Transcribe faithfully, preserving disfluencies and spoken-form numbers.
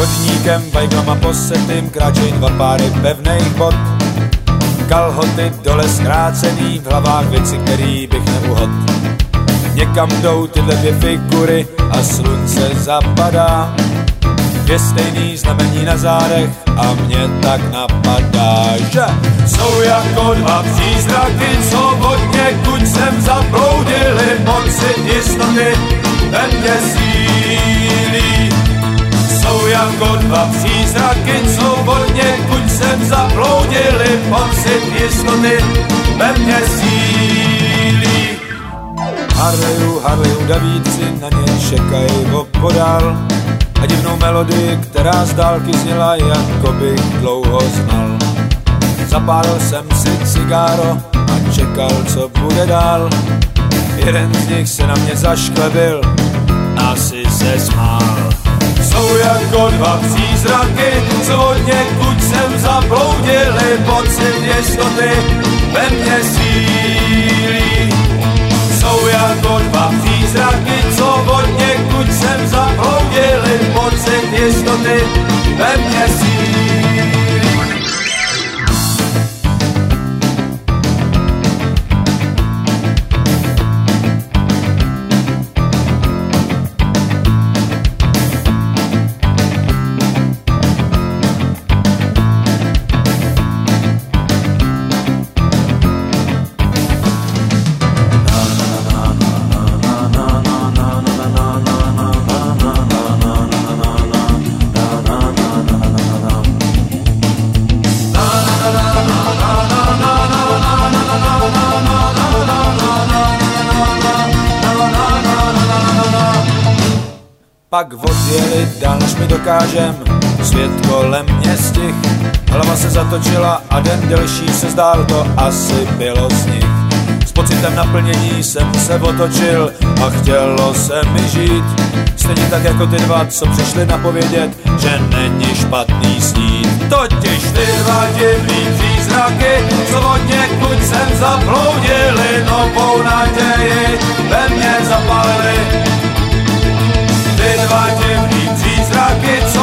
chodníkem, vajglama posetým, kráčej dva páry pevných bot. Kalhoty dole zkrácený, v hlavách věci, který bych neuhod. Někam jdou tyhle dvě figury a slunce zapadá. Dvě stejný znamení na zádech a mě tak napadá, že jsou jako dva přízraky, co od někud sem zabloudili. Pocit jistoty ve mně sílí. Jsou jako dva přízraky, co od někud sem zabloudili. Pocit jistoty ve mně sílí. Harleju, Harleju, Davídci na ně čekají opodál. A divnou melodii, která z dálky zněla, jako bych dlouho znal. Zapálil jsem si cigáro a čekal, co bude dál. Jeden z nich se na mě zašklebil, asi se smál. Jsou jako dva přízraky, co od někud sem zabloudili. Pocit jistoty ve mně sílí. Jsou jako dva přízraky, co od někud sem zabloudili. Pocit jistoty ve mně sílí. Pak odjeli dál, než mi dokážem, svět kolem mě stih. Hlava se zatočila a den delší se zdál, to asi bylo z nich. S pocitem naplnění jsem se otočil a chtělo se mi žít. Stejně tak jako ty dva, co přišli napovědět, že není špatný snít. Totiž ty dva divný přízraky, co od někud sem zabloudili, novou naději ve mně zapálili. Ty dva divný přízraky,